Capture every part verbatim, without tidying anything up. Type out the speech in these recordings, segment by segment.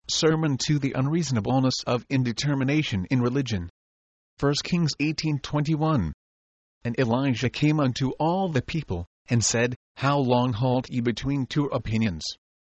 Sermon to the Unreasonableness of Indetermination in Religion. First Kings eighteen twenty-one. And Elijah came unto all the people, and said, How long halt ye between two opinions?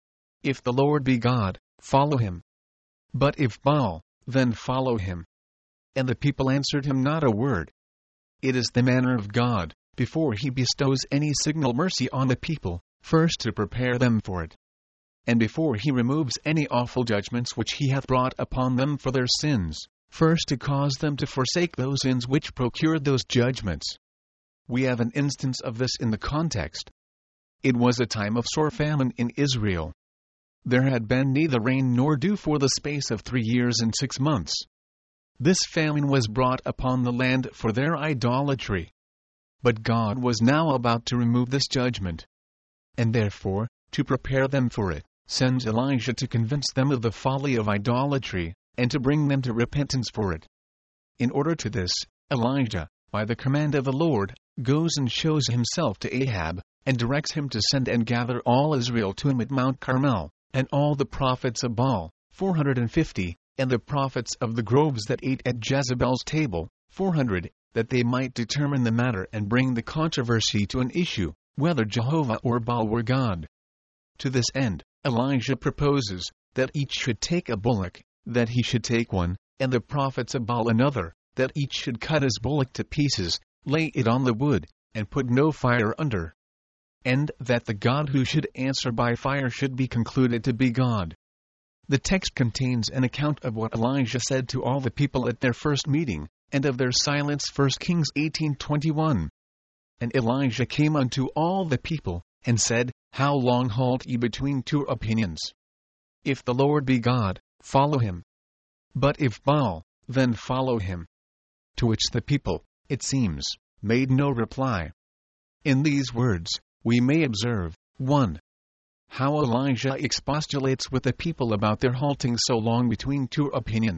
If the Lord be God, follow him. But if Baal, then follow him. And the people answered him not a word. It is the manner of God, before he bestows any signal mercy on the people, first to prepare them for it, and before he removes any awful judgments which he hath brought upon them for their sins, first to cause them to forsake those sins which procured those judgments. We have an instance of this in the context. It was a time of sore famine in Israel. There had been neither rain nor dew for the space of three years and six months. This famine was brought upon the land for their idolatry. But God was now about to remove this judgment, and therefore, to prepare them for it, sends Elijah to convince them of the folly of idolatry, and to bring them to repentance for it. In order to this, Elijah, by the command of the Lord, goes and shows himself to Ahab, and directs him to send and gather all Israel to him at Mount Carmel, and all the prophets of Baal, four hundred fifty, and the prophets of the groves that ate at Jezebel's table, four hundred, that they might determine the matter and bring the controversy to an issue, whether Jehovah or Baal were God. To this end, Elijah proposes that each should take a bullock, that he should take one, and the prophets of Baal another, that each should cut his bullock to pieces, lay it on the wood, and put no fire under. And that the God who should answer by fire should be concluded to be God. The text contains an account of what Elijah said to all the people at their first meeting, and of their silence. First Kings eighteen twenty-one. And Elijah came unto all the people, and said, How long halt ye between two opinions? If the Lord be God, follow him. But if Baal, then follow him. To which the people, it seems, made no reply. In these words, we may observe, one. How Elijah expostulates with the people about their halting so long between two opinions.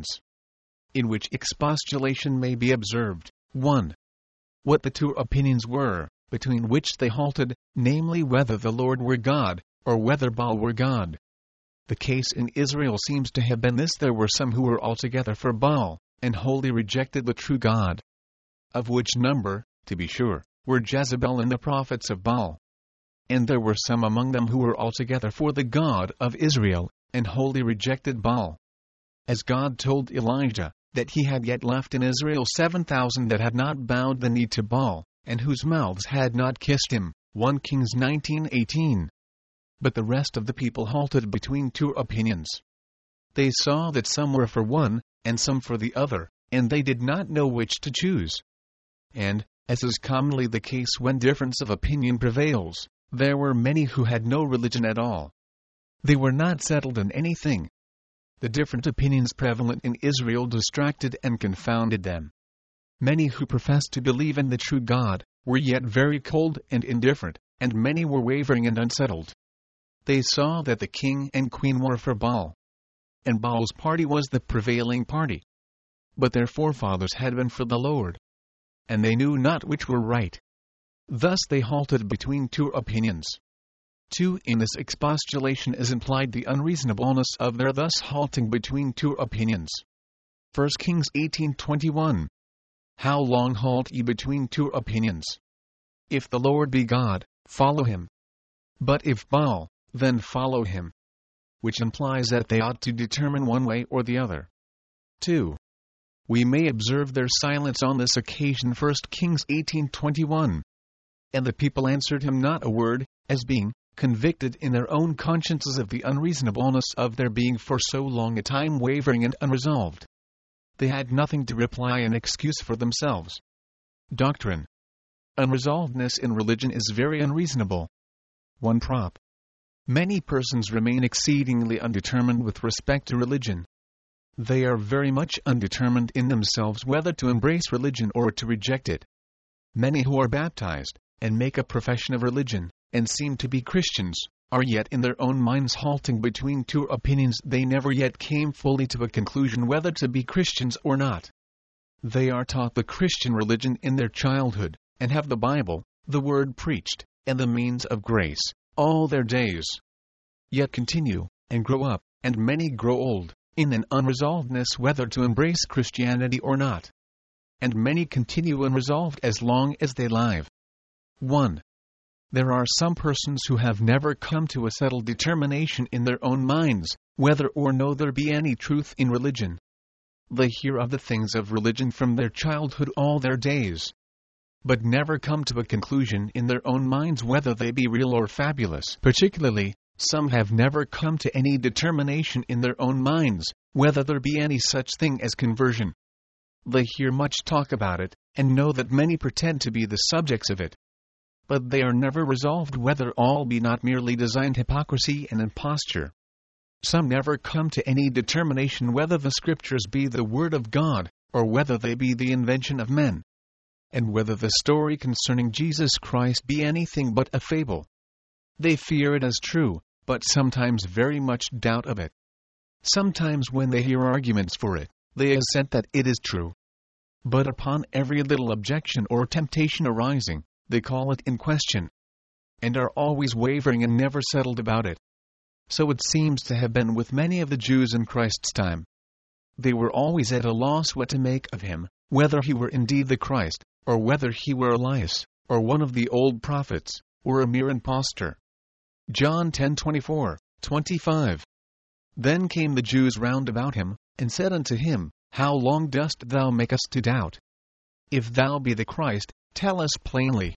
In which expostulation may be observed, one. What the two opinions were, between which they halted, namely whether the Lord were God, or whether Baal were God. The case in Israel seems to have been this: there were some who were altogether for Baal, and wholly rejected the true God. Of which number, to be sure, were Jezebel and the prophets of Baal. And there were some among them who were altogether for the God of Israel, and wholly rejected Baal. As God told Elijah, that he had yet left in Israel seven thousand that had not bowed the knee to Baal, and whose mouths had not kissed him, First Kings nineteen eighteen. But the rest of the people halted between two opinions. They saw that some were for one, and some for the other, and they did not know which to choose. And, as is commonly the case when difference of opinion prevails, there were many who had no religion at all. They were not settled in anything. The different opinions prevalent in Israel distracted and confounded them. Many who professed to believe in the true God were yet very cold and indifferent, and many were wavering and unsettled. They saw that the king and queen were for Baal, and Baal's party was the prevailing party. But their forefathers had been for the Lord, and they knew not which were right. Thus they halted between two opinions. two. In this expostulation is implied the unreasonableness of their thus halting between two opinions. First Kings eighteen twenty-one. How long halt ye between two opinions? If the Lord be God, follow him. But if Baal, then follow him. Which implies that they ought to determine one way or the other. two. We may observe their silence on this occasion. First Kings eighteen twenty-one. And the people answered him not a word, as being convicted in their own consciences of the unreasonableness of their being for so long a time wavering and unresolved. They had nothing to reply in excuse for themselves. Doctrine. Unresolvedness in religion is very unreasonable. one. Prop. Many persons remain exceedingly undetermined with respect to religion. They are very much undetermined in themselves whether to embrace religion or to reject it. Many who are baptized, and make a profession of religion, and seem to be Christians, are yet in their own minds halting between two opinions. They never yet came fully to a conclusion whether to be Christians or not. They are taught the Christian religion in their childhood, and have the Bible, the Word preached, and the means of grace, all their days. Yet continue, and grow up, and many grow old, in an unresolvedness whether to embrace Christianity or not. And many continue unresolved as long as they live. one. There are some persons who have never come to a settled determination in their own minds, whether or no there be any truth in religion. They hear of the things of religion from their childhood all their days, but never come to a conclusion in their own minds whether they be real or fabulous. Particularly, some have never come to any determination in their own minds, whether there be any such thing as conversion. They hear much talk about it, and know that many pretend to be the subjects of it. But they are never resolved whether all be not merely designed hypocrisy and imposture. Some never come to any determination whether the Scriptures be the Word of God, or whether they be the invention of men, and whether the story concerning Jesus Christ be anything but a fable. They fear it as true, but sometimes very much doubt of it. Sometimes when they hear arguments for it, they assent that it is true. But upon every little objection or temptation arising, they call it in question, and are always wavering and never settled about it. So it seems to have been with many of the Jews in Christ's time. They were always at a loss what to make of him, whether he were indeed the Christ, or whether he were Elias, or one of the old prophets, or a mere impostor. John ten twenty-four, twenty-five. Then came the Jews round about him, and said unto him, How long dost thou make us to doubt? If thou be the Christ, tell us plainly.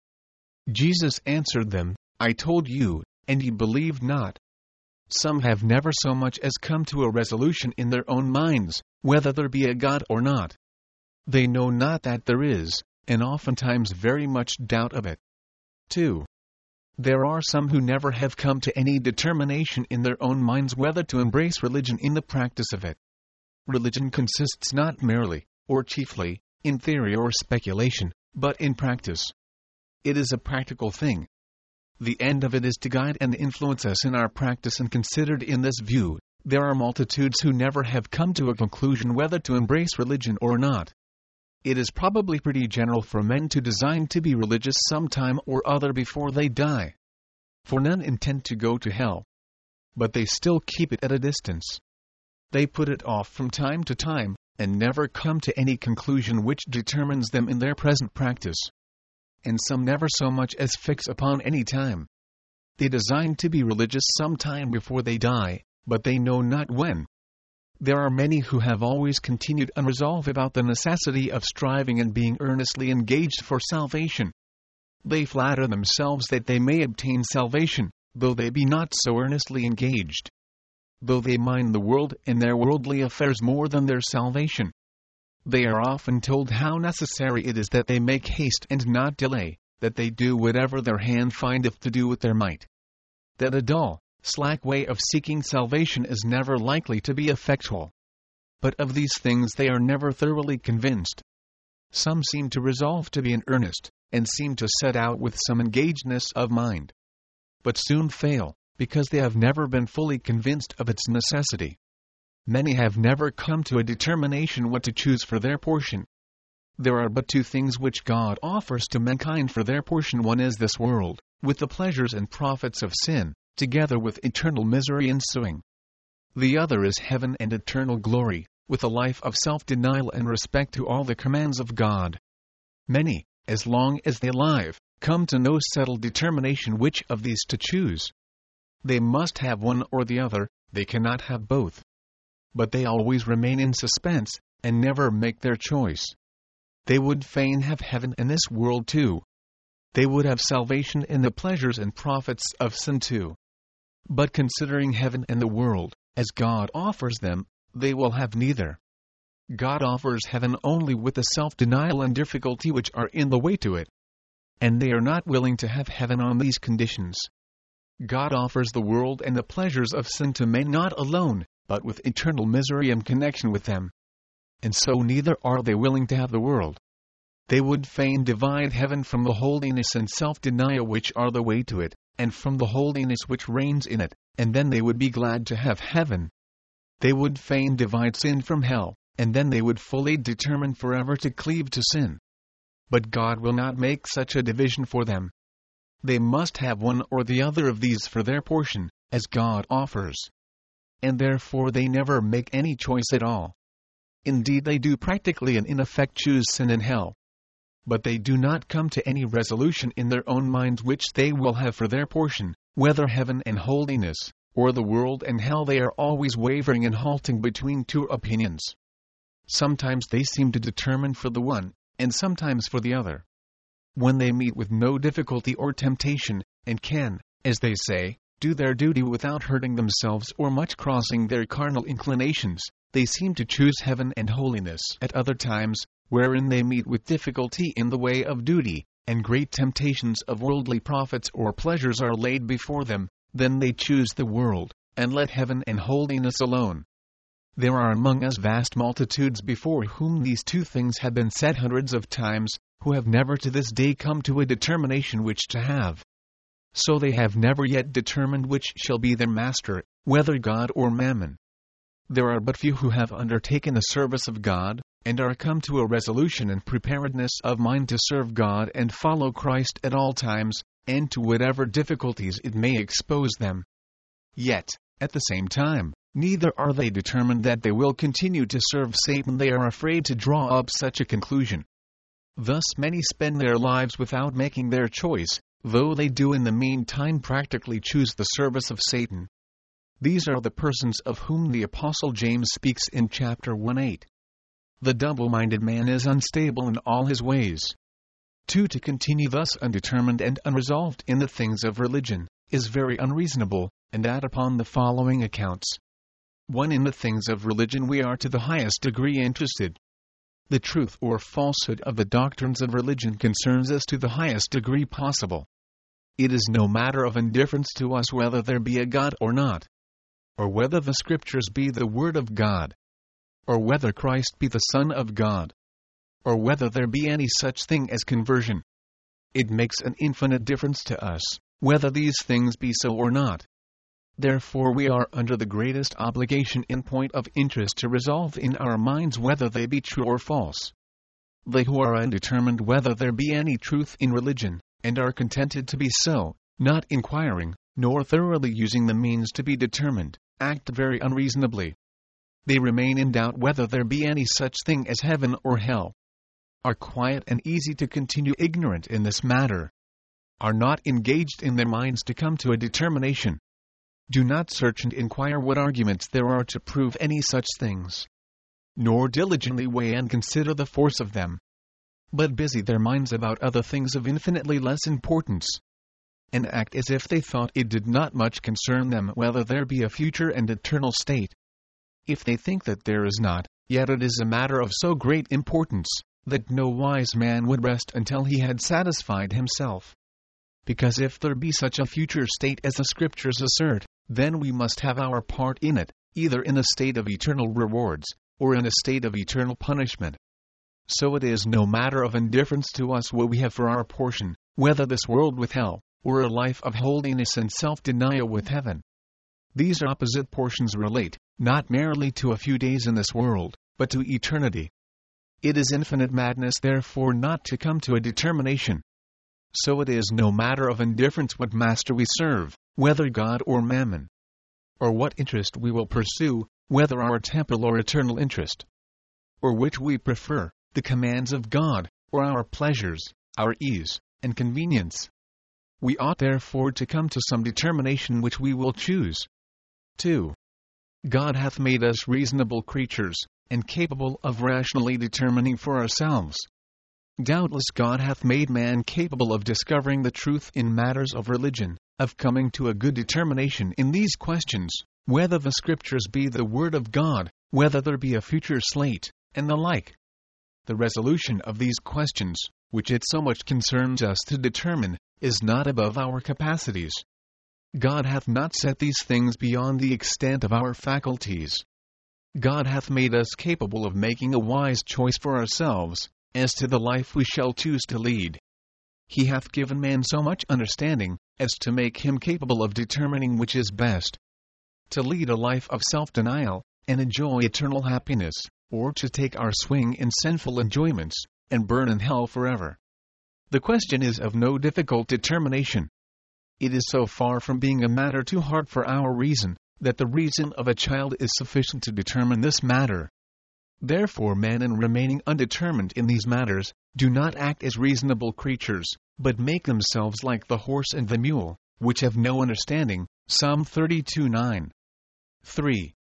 Jesus answered them, I told you, and ye believed not. Some have never so much as come to a resolution in their own minds, whether there be a God or not. They know not that there is, and oftentimes very much doubt of it. two. There are some who never have come to any determination in their own minds whether to embrace religion in the practice of it. Religion consists not merely, or chiefly, in theory or speculation, but in practice. It is a practical thing. The end of it is to guide and influence us in our practice, and considered in this view, there are multitudes who never have come to a conclusion whether to embrace religion or not. It is probably pretty general for men to design to be religious some time or other before they die. For none intend to go to hell. But they still keep it at a distance. They put it off from time to time, and never come to any conclusion which determines them in their present practice. And some never so much as fix upon any time. They design to be religious some time before they die, but they know not when. There are many who have always continued unresolved about the necessity of striving and being earnestly engaged for salvation. They flatter themselves that they may obtain salvation, though they be not so earnestly engaged. Though they mind the world and their worldly affairs more than their salvation. They are often told how necessary it is that they make haste and not delay, that they do whatever their hand findeth to do with their might. That a dull, slack way of seeking salvation is never likely to be effectual. But of these things they are never thoroughly convinced. Some seem to resolve to be in earnest, and seem to set out with some engagedness of mind, but soon fail, because they have never been fully convinced of its necessity. Many have never come to a determination what to choose for their portion. There are but two things which God offers to mankind for their portion. One is this world, with the pleasures and profits of sin, together with eternal misery ensuing. The other is heaven and eternal glory, with a life of self-denial and respect to all the commands of God. Many, as long as they live, come to no settled determination which of these to choose. They must have one or the other, they cannot have both. But they always remain in suspense, and never make their choice. They would fain have heaven and this world too. They would have salvation and the pleasures and profits of sin too. But considering heaven and the world, as God offers them, they will have neither. God offers heaven only with the self-denial and difficulty which are in the way to it. And they are not willing to have heaven on these conditions. God offers the world and the pleasures of sin to men not alone, but with eternal misery in connection with them. And so neither are they willing to have the world. They would fain divide heaven from the holiness and self-denial which are the way to it, and from the holiness which reigns in it, and then they would be glad to have heaven. They would fain divide sin from hell, and then they would fully determine forever to cleave to sin. But God will not make such a division for them. They must have one or the other of these for their portion, as God offers. and therefore they never make any choice at all. Indeed, they do practically and in effect choose sin and hell. But they do not come to any resolution in their own minds which they will have for their portion, whether heaven and holiness, or the world and hell. They are always wavering and halting between two opinions. Sometimes they seem to determine for the one, and sometimes for the other. When they meet with no difficulty or temptation, and can, as they say, do their duty without hurting themselves or much crossing their carnal inclinations, they seem to choose heaven and holiness. At other times, wherein they meet with difficulty in the way of duty, and great temptations of worldly profits or pleasures are laid before them, then they choose the world, and let heaven and holiness alone. There are among us vast multitudes before whom these two things have been said hundreds of times, who have never to this day come to a determination which to have. So they have never yet determined which shall be their master, whether God or mammon. There are but few who have undertaken the service of God, and are come to a resolution and preparedness of mind to serve God and follow Christ at all times, and to whatever difficulties it may expose them. Yet, at the same time, neither are they determined that they will continue to serve Satan. They are afraid to draw up such a conclusion. Thus many spend their lives without making their choice, though they do in the meantime practically choose the service of Satan. These are the persons of whom the Apostle James speaks in chapter one eight. The double-minded man is unstable in all his ways. two To continue thus undetermined and unresolved in the things of religion, is very unreasonable, and that upon the following accounts. one In the things of religion we are to the highest degree interested. The truth or falsehood of the doctrines of religion concerns us to the highest degree possible. It is no matter of indifference to us whether there be a God or not, or whether the Scriptures be the Word of God, or whether Christ be the Son of God, or whether there be any such thing as conversion. It makes an infinite difference to us whether these things be so or not. Therefore we are under the greatest obligation in point of interest to resolve in our minds whether they be true or false. They who are undetermined whether there be any truth in religion, and are contented to be so, not inquiring, nor thoroughly using the means to be determined, act very unreasonably. They remain in doubt whether there be any such thing as heaven or hell, are quiet and easy to continue ignorant in this matter, are not engaged in their minds to come to a determination, do not search and inquire what arguments there are to prove any such things, nor diligently weigh and consider the force of them, but busy their minds about other things of infinitely less importance, and act as if they thought it did not much concern them whether there be a future and eternal state. If they think that there is not, yet it is a matter of so great importance, that no wise man would rest until he had satisfied himself. Because if there be such a future state as the Scriptures assert, then we must have our part in it, either in a state of eternal rewards, or in a state of eternal punishment. So it is no matter of indifference to us what we have for our portion, whether this world with hell, or a life of holiness and self-denial with heaven. These opposite portions relate, not merely to a few days in this world, but to eternity. It is infinite madness therefore not to come to a determination. So it is no matter of indifference what master we serve, whether God or mammon, or what interest we will pursue, whether our temporal or eternal interest, or which we prefer, the commands of God, or our pleasures, our ease, and convenience. We ought therefore to come to some determination which we will choose. two. God hath made us reasonable creatures, and capable of rationally determining for ourselves. Doubtless God hath made man capable of discovering the truth in matters of religion, of coming to a good determination in these questions, whether the Scriptures be the Word of God, whether there be a future state, and the like. The resolution of these questions, which it so much concerns us to determine, is not above our capacities. God hath not set these things beyond the extent of our faculties. God hath made us capable of making a wise choice for ourselves, as to the life we shall choose to lead. He hath given man so much understanding, as to make him capable of determining which is best: to lead a life of self-denial, and enjoy eternal happiness, or to take our swing in sinful enjoyments, and burn in hell forever. The question is of no difficult determination. It is so far from being a matter too hard for our reason, that the reason of a child is sufficient to determine this matter. Therefore men, in remaining undetermined in these matters, do not act as reasonable creatures, but make themselves like the horse and the mule, which have no understanding. Psalm thirty-two nine. three.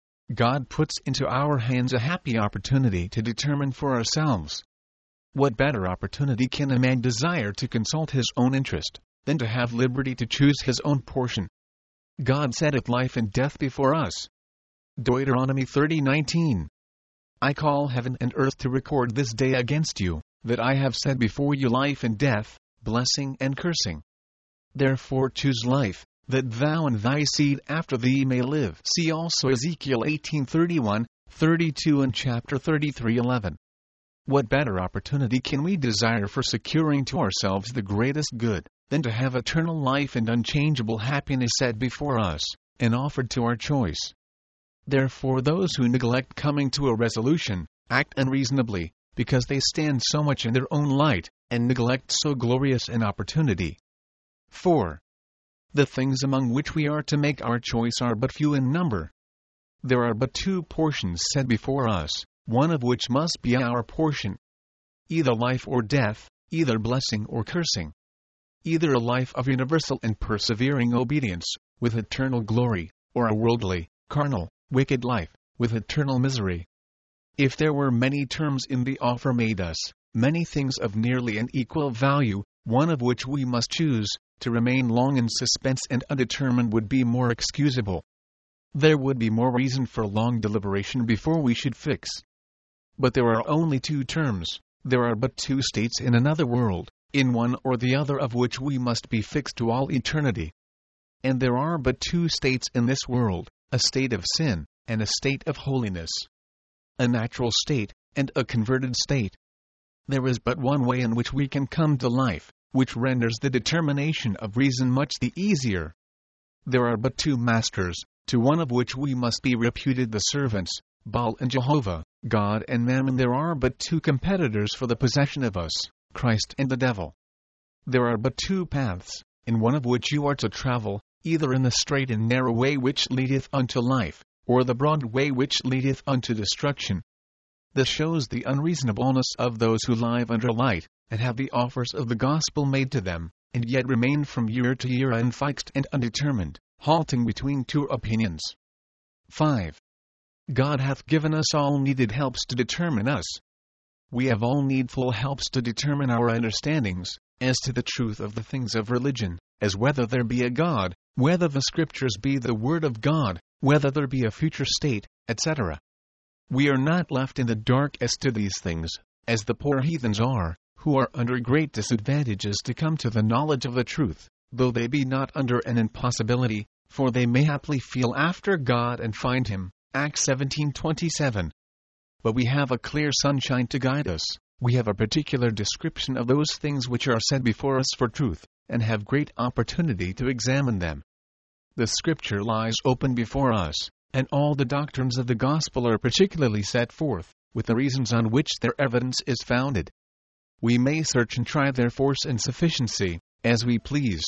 God puts into our hands a happy opportunity to determine for ourselves. What better opportunity can a man desire to consult his own interest, than to have liberty to choose his own portion? God setteth life and death before us. Deuteronomy thirty nineteen. I call heaven and earth to record this day against you, that I have set before you life and death, blessing and cursing. Therefore choose life, that thou and thy seed after thee may live. See also Ezekiel eighteen thirty-one, thirty-two and chapter thirty-three eleven. What better opportunity can we desire for securing to ourselves the greatest good, than to have eternal life and unchangeable happiness set before us, and offered to our choice? Therefore those who neglect coming to a resolution, act unreasonably, because they stand so much in their own light, and neglect so glorious an opportunity. four. The things among which we are to make our choice are but few in number. There are but two portions set before us, one of which must be our portion. Either life or death, either blessing or cursing. Either a life of universal and persevering obedience, with eternal glory, or a worldly, carnal, wicked life, with eternal misery. If there were many terms in the offer made us, many things of nearly an equal value, one of which we must choose, to remain long in suspense and undetermined would be more excusable. There would be more reason for long deliberation before we should fix. But there are only two terms, there are but two states in another world, in one or the other of which we must be fixed to all eternity. And there are but two states in this world, a state of sin, and a state of holiness. A natural state, and a converted state. There is but one way in which we can come to life, which renders the determination of reason much the easier. There are but two masters, to one of which we must be reputed the servants, Baal and Jehovah, God and Mammon. There are but two competitors for the possession of us, Christ and the devil. There are but two paths, in one of which you are to travel, either in the straight and narrow way which leadeth unto life, or the broad way which leadeth unto destruction. This shows the unreasonableness of those who live under light, and have the offers of the gospel made to them, and yet remain from year to year unfixed and undetermined, halting between two opinions. five. God hath given us all needed helps to determine us. We have all needful helps to determine our understandings, as to the truth of the things of religion, as whether there be a God, whether the Scriptures be the Word of God, whether there be a future state, et cetera. We are not left in the dark as to these things, as the poor heathens are, who are under great disadvantages to come to the knowledge of the truth, though they be not under an impossibility, for they may haply feel after God and find him. Acts seventeen twenty-seven. But we have a clear sunshine to guide us, we have a particular description of those things which are set before us for truth, and have great opportunity to examine them. The Scripture lies open before us, and all the doctrines of the gospel are particularly set forth, with the reasons on which their evidence is founded. We may search and try their force and sufficiency, as we please.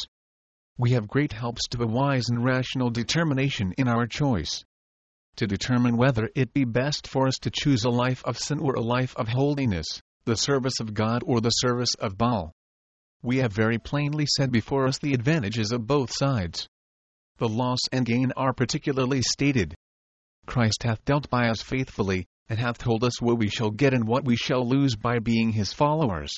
We have great helps to a wise and rational determination in our choice. To determine whether it be best for us to choose a life of sin or a life of holiness, the service of God or the service of Baal. We have very plainly set before us the advantages of both sides. The loss and gain are particularly stated. Christ hath dealt by us faithfully, and hath told us what we shall get and what we shall lose by being his followers.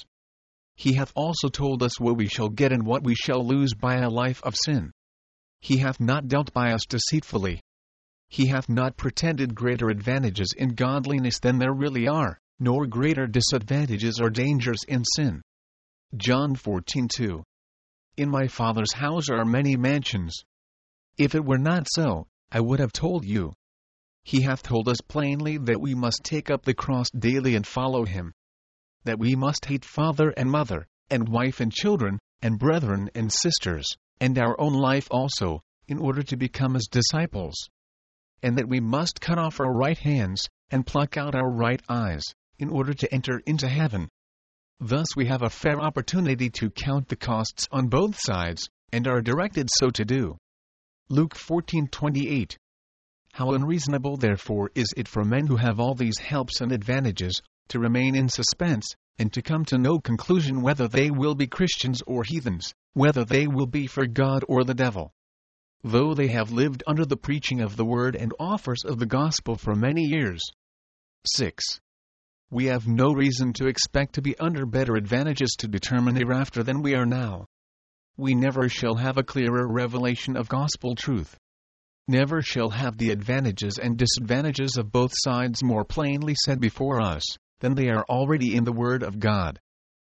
He hath also told us what we shall get and what we shall lose by a life of sin. He hath not dealt by us deceitfully. He hath not pretended greater advantages in godliness than there really are, nor greater disadvantages or dangers in sin. John fourteen two. In my Father's house are many mansions. If it were not so, I would have told you. He hath told us plainly that we must take up the cross daily and follow him. That we must hate father and mother, and wife and children, and brethren and sisters, and our own life also, in order to become his disciples. And that we must cut off our right hands, and pluck out our right eyes, in order to enter into heaven. Thus we have a fair opportunity to count the costs on both sides, and are directed so to do. Luke fourteen twenty-eight. How unreasonable therefore is it for men who have all these helps and advantages, to remain in suspense, and to come to no conclusion whether they will be Christians or heathens, whether they will be for God or the devil. Though they have lived under the preaching of the word and offers of the gospel for many years. six. We have no reason to expect to be under better advantages to determine hereafter than we are now. We never shall have a clearer revelation of gospel truth. Never shall have the advantages and disadvantages of both sides more plainly set before us, than they are already in the Word of God.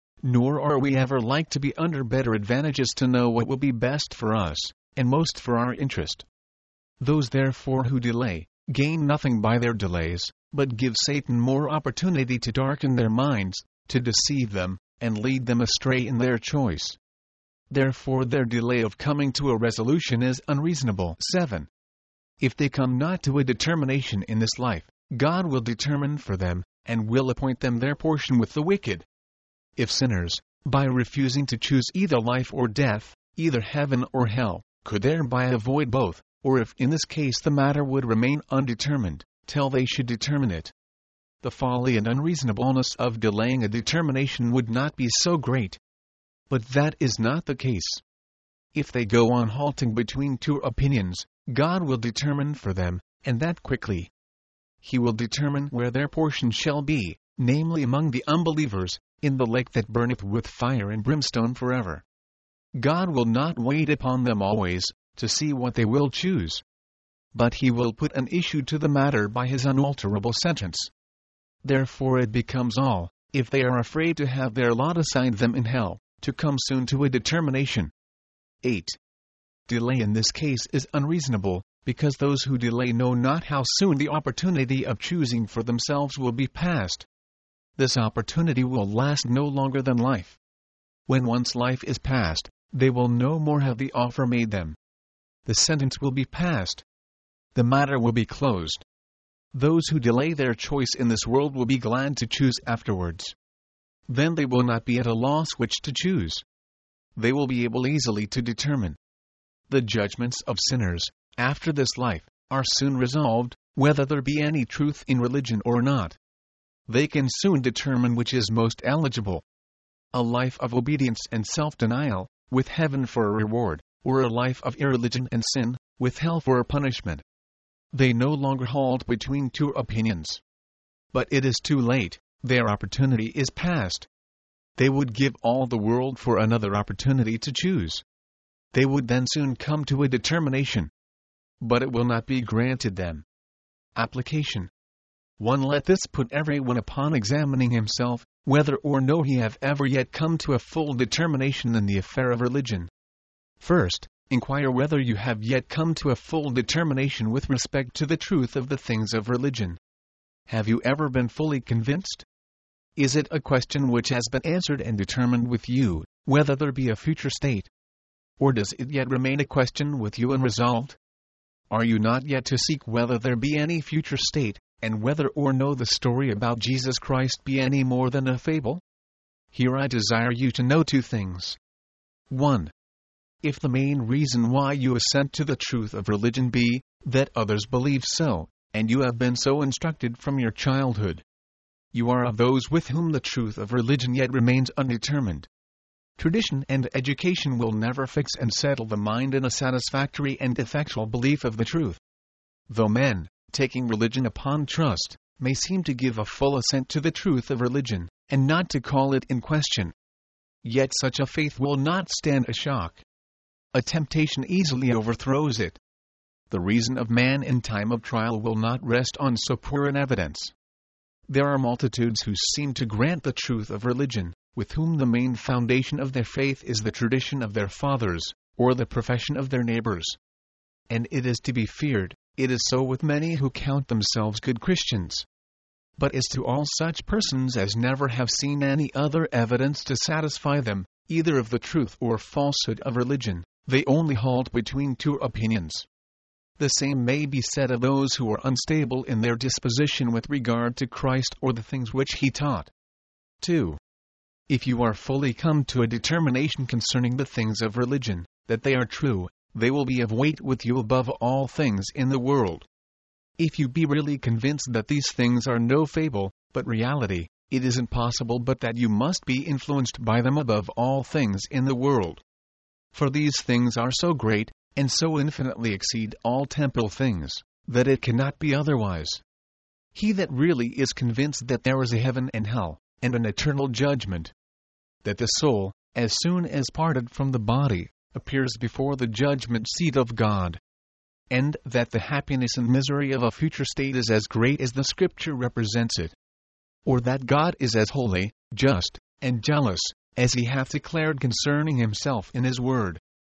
Nor are we ever like to be under better advantages to know what will be best for us, and most for our interest. Those therefore who delay, gain nothing by their delays, but give Satan more opportunity to darken their minds, to deceive them, and lead them astray in their choice. Therefore their delay of coming to a resolution is unreasonable. seven. If they come not to a determination in this life, God will determine for them, and will appoint them their portion with the wicked. If sinners, by refusing to choose either life or death, either heaven or hell, could thereby avoid both, or if in this case the matter would remain undetermined, till they should determine it, the folly and unreasonableness of delaying a determination would not be so great. But that is not the case. If they go on halting between two opinions, God will determine for them, and that quickly. He will determine where their portion shall be, namely among the unbelievers, in the lake that burneth with fire and brimstone forever. God will not wait upon them always, to see what they will choose. But he will put an issue to the matter by his unalterable sentence. Therefore it becomes all, if they are afraid to have their lot assigned them in hell, to come soon to a determination. eight. Delay in this case is unreasonable, because those who delay know not how soon the opportunity of choosing for themselves will be past. This opportunity will last no longer than life. When once life is past, they will no more have the offer made them. The sentence will be passed. The matter will be closed. Those who delay their choice in this world will be glad to choose afterwards. Then they will not be at a loss which to choose. They will be able easily to determine. The judgments of sinners, after this life, are soon resolved, whether there be any truth in religion or not. They can soon determine which is most eligible. A life of obedience and self-denial, with heaven for a reward, or a life of irreligion and sin, with hell for a punishment. They no longer halt between two opinions. But it is too late, their opportunity is past. They would give all the world for another opportunity to choose. They would then soon come to a determination. But it will not be granted them. Application. one. Let this put everyone upon examining himself, whether or no he have ever yet come to a full determination in the affair of religion. First, inquire whether you have yet come to a full determination with respect to the truth of the things of religion. Have you ever been fully convinced? Is it a question which has been answered and determined with you, whether there be a future state? Or does it yet remain a question with you unresolved? Are you not yet to seek whether there be any future state, and whether or no the story about Jesus Christ be any more than a fable? Here I desire you to know two things. one. If the main reason why you assent to the truth of religion be, that others believe so, and you have been so instructed from your childhood, you are of those with whom the truth of religion yet remains undetermined. Tradition and education will never fix and settle the mind in a satisfactory and effectual belief of the truth. Though men, taking religion upon trust, may seem to give a full assent to the truth of religion, and not to call it in question, yet such a faith will not stand a shock. A temptation easily overthrows it. The reason of man in time of trial will not rest on so poor an evidence. There are multitudes who seem to grant the truth of religion, with whom the main foundation of their faith is the tradition of their fathers, or the profession of their neighbors. And it is to be feared, it is so with many who count themselves good Christians. But as to all such persons as never have seen any other evidence to satisfy them, either of the truth or falsehood of religion, they only halt between two opinions. The same may be said of those who are unstable in their disposition with regard to Christ or the things which he taught. two. If you are fully come to a determination concerning the things of religion, that they are true, they will be of weight with you above all things in the world. If you be really convinced that these things are no fable, but reality, it isn't possible but that you must be influenced by them above all things in the world. For these things are so great, and so infinitely exceed all temporal things, that it cannot be otherwise. He that really is convinced that there is a heaven and hell, and an eternal judgment, that the soul, as soon as parted from the body, appears before the judgment seat of God, and that the happiness and misery of a future state is as great as the Scripture represents it, or that God is as holy, just, and jealous, as he hath declared concerning himself in his word.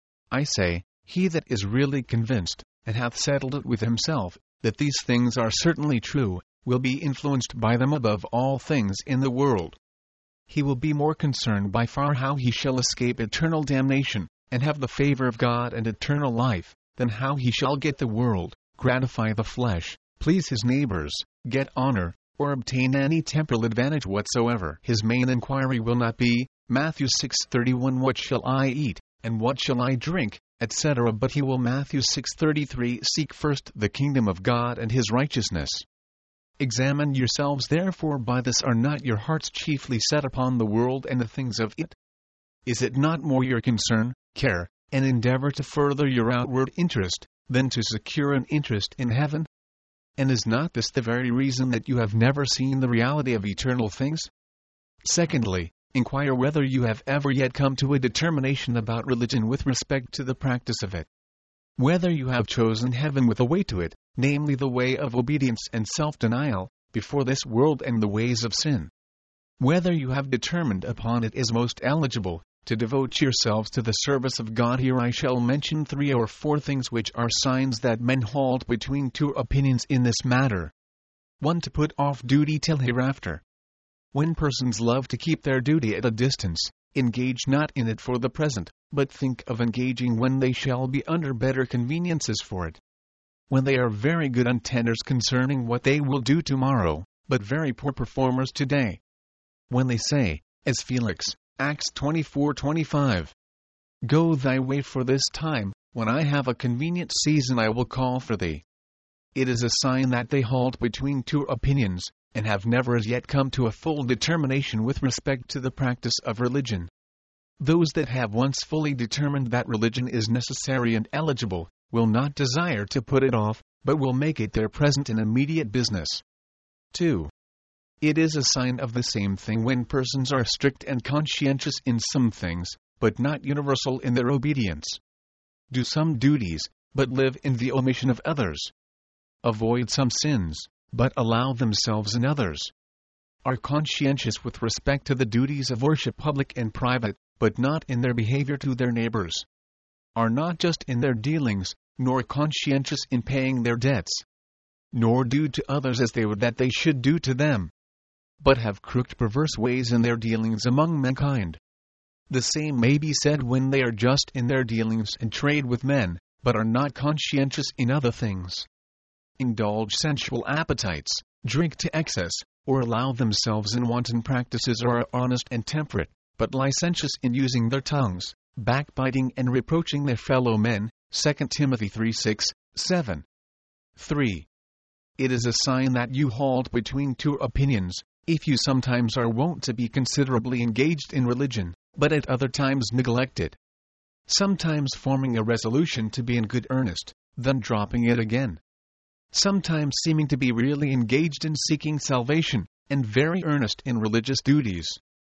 I say, he that is really convinced, and hath settled it with himself, that these things are certainly true, will be influenced by them above all things in the world. He will be more concerned by far how he shall escape eternal damnation, and have the favor of God and eternal life, than how he shall get the world, gratify the flesh, please his neighbors, get honor, or obtain any temporal advantage whatsoever. His main inquiry will not be, Matthew six thirty-one, what shall I eat, and what shall I drink, et cetera, but he will, Matthew six thirty-three, seek first the kingdom of God and his righteousness. Examine yourselves therefore by this, are not your hearts chiefly set upon the world and the things of it? Is it not more your concern, care, and endeavor to further your outward interest, than to secure an interest in heaven? And is not this the very reason that you have never seen the reality of eternal things? Secondly, inquire whether you have ever yet come to a determination about religion with respect to the practice of it. Whether you have chosen heaven with a way to it, namely the way of obedience and self-denial, before this world and the ways of sin. Whether you have determined upon it as most eligible, to devote yourselves to the service of God. Here I shall mention three or four things which are signs that men halt between two opinions in this matter. one To put off duty till hereafter. When persons love to keep their duty at a distance, engage not in it for the present, but think of engaging when they shall be under better conveniences for it. When they are very good untenders concerning what they will do tomorrow, but very poor performers today. When they say, as Felix, Acts twenty-four twenty-five, go thy way for this time, when I have a convenient season I will call for thee. It is a sign that they halt between two opinions, and have never as yet come to a full determination with respect to the practice of religion. Those that have once fully determined that religion is necessary and eligible, will not desire to put it off, but will make it their present and immediate business. two. It is a sign of the same thing when persons are strict and conscientious in some things, but not universal in their obedience. Do some duties, but live in the omission of others. Avoid some sins, but allow themselves in others. Are conscientious with respect to the duties of worship public and private, but not in their behavior to their neighbors. Are not just in their dealings, nor conscientious in paying their debts. Nor do to others as they would that they should do to them. But have crooked perverse ways in their dealings among mankind. The same may be said when they are just in their dealings and trade with men, but are not conscientious in other things. Indulge sensual appetites, drink to excess, or allow themselves in wanton practices, or are honest and temperate, but licentious in using their tongues, backbiting and reproaching their fellow men, Second Timothy three six, seven. three. It is a sign that you halt between two opinions, if you sometimes are wont to be considerably engaged in religion, but at other times neglect it. Sometimes forming a resolution to be in good earnest, then dropping it again. Sometimes seeming to be really engaged in seeking salvation, and very earnest in religious duties.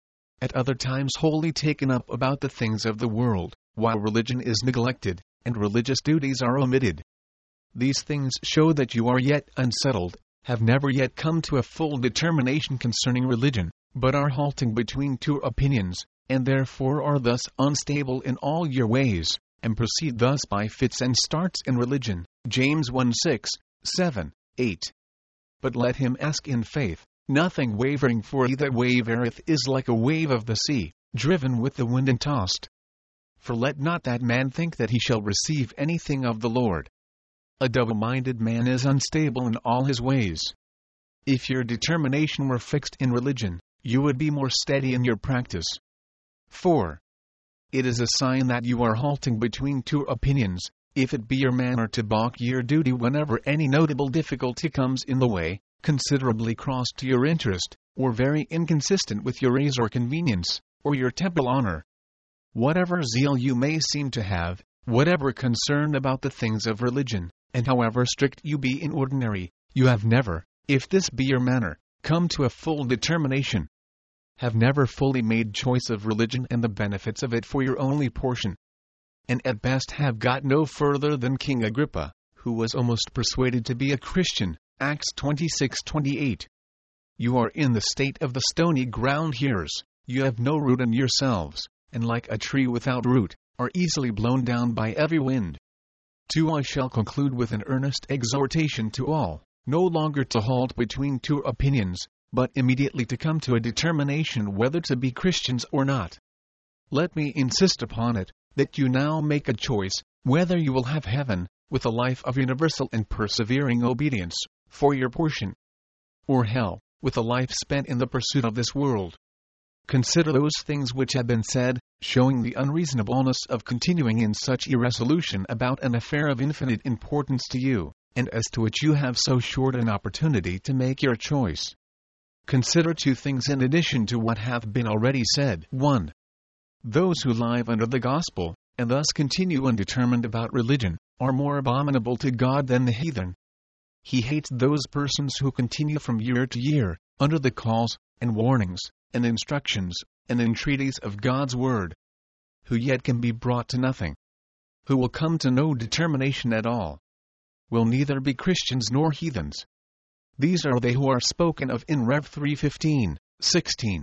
At other times wholly taken up about the things of the world, while religion is neglected, and religious duties are omitted. These things show that you are yet unsettled, have never yet come to a full determination concerning religion, but are halting between two opinions, and therefore are thus unstable in all your ways, and proceed thus by fits and starts in religion. James one six, seven, eight. But let him ask in faith, nothing wavering, for he that wavereth is like a wave of the sea, driven with the wind and tossed. For let not that man think that he shall receive anything of the Lord. A double-minded man is unstable in all his ways. If your determination were fixed in religion, you would be more steady in your practice. four. It is a sign that you are halting between two opinions, if it be your manner to balk your duty whenever any notable difficulty comes in the way, considerably cross to your interest, or very inconsistent with your ease or convenience, or your temple honor. Whatever zeal you may seem to have, whatever concern about the things of religion, and however strict you be in ordinary, you have never, if this be your manner, come to a full determination, have never fully made choice of religion and the benefits of it for your only portion, and at best have got no further than King Agrippa, who was almost persuaded to be a Christian, Acts twenty-six twenty-eight. You are in the state of the stony ground hearers, you have no root in yourselves, and like a tree without root, are easily blown down by every wind. two I shall conclude with an earnest exhortation to all, no longer to halt between two opinions, but immediately to come to a determination whether to be Christians or not. Let me insist upon it, that you now make a choice, whether you will have heaven, with a life of universal and persevering obedience, for your portion, or hell, with a life spent in the pursuit of this world. Consider those things which have been said, showing the unreasonableness of continuing in such irresolution about an affair of infinite importance to you, and as to which you have so short an opportunity to make your choice. Consider two things in addition to what hath been already said. one. Those who live under the gospel, and thus continue undetermined about religion, are more abominable to God than the heathen. He hates those persons who continue from year to year, under the calls, and warnings, and instructions, and entreaties of God's word, who yet can be brought to nothing, who will come to no determination at all, will neither be Christians nor heathens. These are they who are spoken of in Rev three fifteen, sixteen.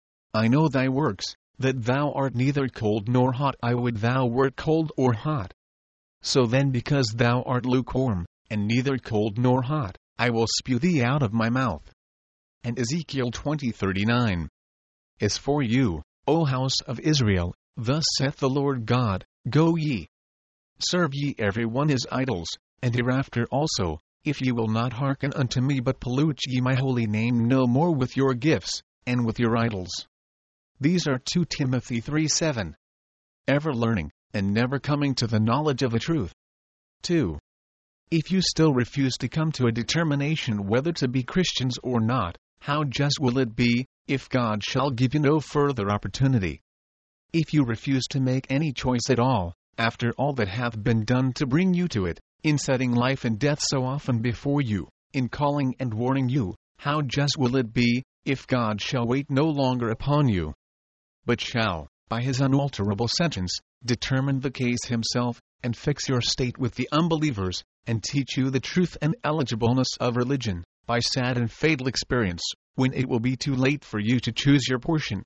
I know thy works, that thou art neither cold nor hot. I would thou wert cold or hot. So then because thou art lukewarm, and neither cold nor hot, I will spew thee out of my mouth. And Ezekiel twenty thirty-nine. As for you, O house of Israel, thus saith the Lord God, go ye. Serve ye every one his idols, and hereafter also, if ye will not hearken unto me but pollute ye my holy name no more with your gifts, and with your idols. These are two Timothy three seven. Ever learning, and never coming to the knowledge of the truth. two. If you still refuse to come to a determination whether to be Christians or not, how just will it be, if God shall give you no further opportunity? If you refuse to make any choice at all, after all that hath been done to bring you to it, in setting life and death so often before you, in calling and warning you, how just will it be, if God shall wait no longer upon you, but shall, by his unalterable sentence, determine the case himself, and fix your state with the unbelievers, and teach you the truth and eligibleness of religion, by sad and fatal experience, when it will be too late for you to choose your portion.